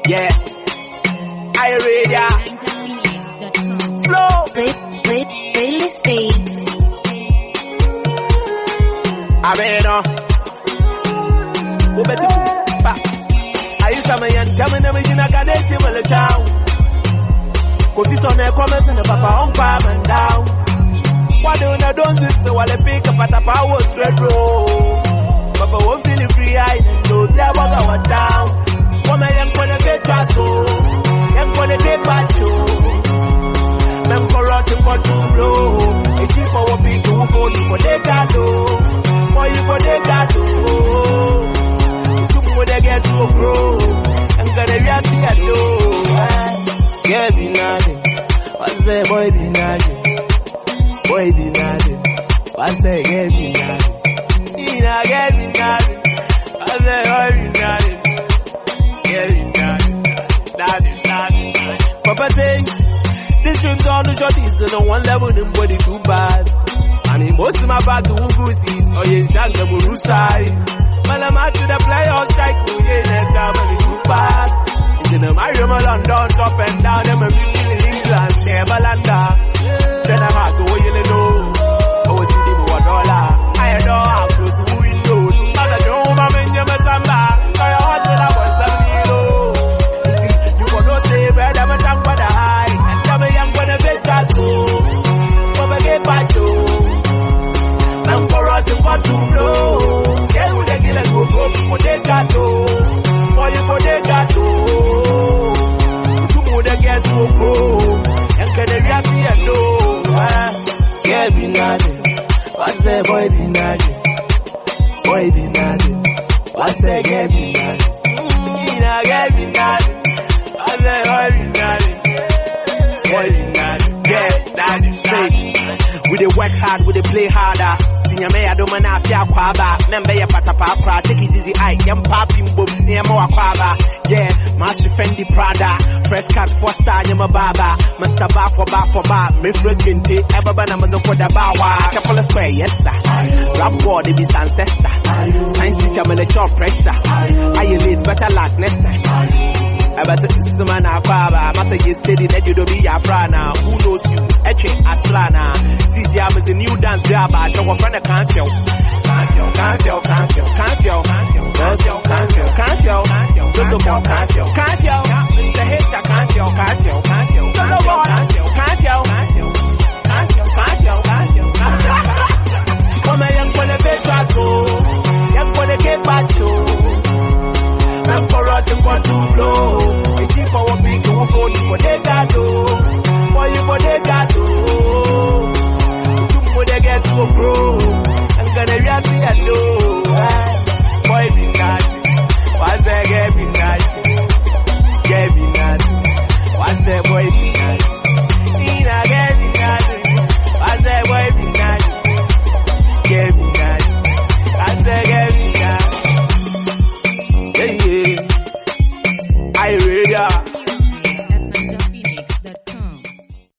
Yeah. I read ya. Flow. Playlist States. I mean, who better back? I used to me and tell me never in a Ganeshi will a town. Could this on a comments in the papa on farm and down. Why don't I don't this so while I pick up at a power straight road? Papa won't feel free eyed and do their work our down. Woman young for the big castle, young for the big battle. Men corruption for two blow. A chief for what people who go for the gado. More you for the gado. Two more they get to grow. I'm gonna react to you. Yeah, be nothing. What's that boy be nothing? Boy be nothing. What's that get be nothing? Ina get be nothing. What's that boy be nothing? Get be nothing. Nothing. Papa say this dream's on the shorties on one level, them body too bad. I mean, most of my bag, the Wugusis, or you shank the Burusai. But I'm out to the playoff strike, who ain't next time, and too fast. It's in the Mario London, top and down, them and people in England, never landa. Then I'm out to where you know. Oh, it's the $1. I know how close to who you know. But I don't want to make a samba. So I want to have one 70. You got no say, but I'm a tank for the high. Young for the big castle, over the battle. I'm corrupting for two blow. Get with the killers who go for the gato. For you for the gato. Two more the guests who go. And can the react and know. Yeah, be nothing. What's that boy be nothing? Boy be nothing. What's that get be nothing? Ina get be nothing. What's that boy be nothing? We dey work hard, we dey play harder. Sinyame ya do mana afia kwaba. Membe ya patapapra, take it easy, I yam papi mbom, niyama wakwaba. Yeah, Master Fendi Prada, fresh cut for star, nyama baba. Master bar for bar, me frequente, ebaba na mazo kwa dabawa. Chapala square, yes sir. Rap war, they be ancestor. Science teacher, me let your pressure. I late, better luck next time. I bet it's a man of Baba. Master get steady, that you don't be a frana. Who knows you? Eche Aslana. CCM is a new dance grabber. So we're friend of can't feel. Mr. Hitcher can't feel. So no more. Come on, young for the big battle. Young for the gay battle. I'm corrupting for two blow. A chief for what people who go for the gato. For you for the gato. Two more they get to grow. I'm gonna react to that though. Boy be nothing. What's that get be nothing? Get be nothing. What's that boy be